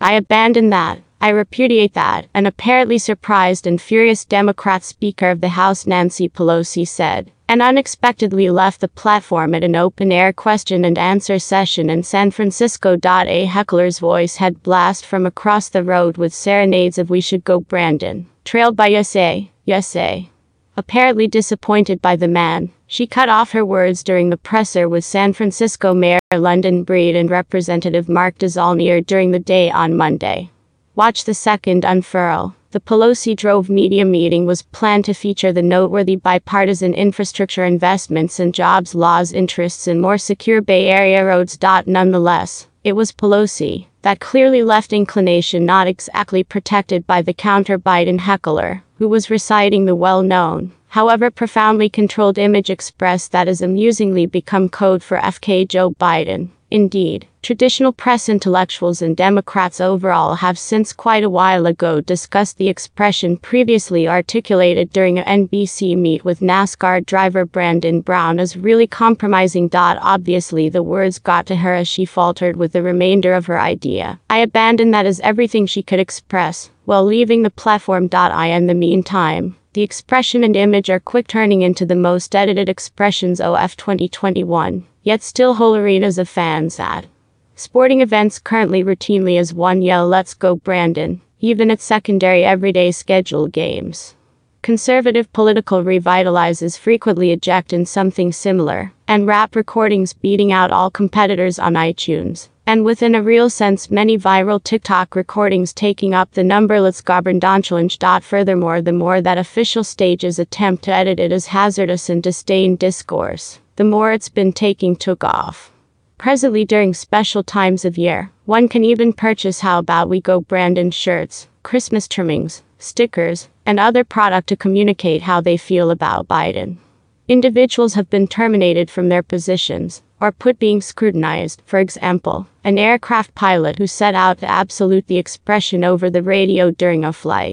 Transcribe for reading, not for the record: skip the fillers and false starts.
I abandon that. I repudiate that, an apparently surprised and furious Democrat Speaker of the House Nancy Pelosi said, and unexpectedly left the platform at an open-air question-and-answer session in San Francisco. A heckler's voice had blast from across the road with serenades of "We Should Go Brandon," trailed by "USA, USA." Apparently disappointed by the man, she cut off her words during the presser with San Francisco Mayor London Breed and Representative Mark DeSaulnier during the day on Monday. Watch the second unfurl. The Pelosi-drove media meeting was planned to feature the noteworthy bipartisan infrastructure investments and jobs laws interests in more secure Bay Area roads. Nonetheless, it was Pelosi, that clearly left inclination not exactly protected by the counter-Biden heckler, who was reciting the well-known, however profoundly controlled image express that has amusingly become code for FK Joe Biden. Indeed, traditional press intellectuals and Democrats overall have since quite a while ago discussed the expression previously articulated during an NBC meet with NASCAR driver Brandon Brown as really compromising. Obviously the words got to her as she faltered with the remainder of her idea. I abandoned that as everything she could express, while leaving the platform. In the meantime, the expression and image are quick turning into the most edited expressions of 2021, yet still whole arenas of fans at sporting events currently routinely as one yell "Let's go Brandon," even at secondary everyday scheduled games. Conservative political revitalizes frequently eject in something similar, and rap recordings beating out all competitors on iTunes. And within a real sense many viral TikTok recordings taking up the number "Let's go Brandon challenge." Furthermore, the more that official stages attempt to edit it as hazardous and disdain discourse, the more it's been took off. Presently during special times of year, one can even purchase "How About We Go Brandon" shirts, Christmas trimmings, stickers, and other product to communicate how they feel about Biden. Individuals have been terminated from their positions, or put being scrutinized. For example, an aircraft pilot who set out to absolute the expression over the radio during a flight.